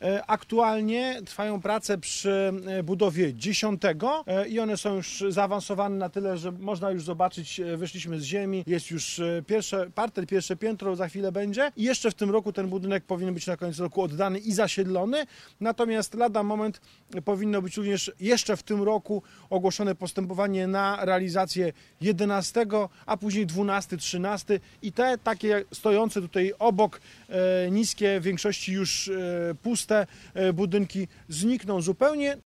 Aktualnie trwają prace przy budowie 10 i one są już zaawansowane na tyle, że można już zobaczyć, wyszliśmy z ziemi, jest już parter, pierwsze piętro za chwilę będzie i jeszcze w tym roku ten budynek powinien być na koniec roku oddany i zasiedlony, natomiast lada moment powinno być również jeszcze w tym roku ogłoszone postępowanie na realizację 11, a później 12, 13 i te takie stojące tutaj obok niskie, w większości już puste budynki znikną zupełnie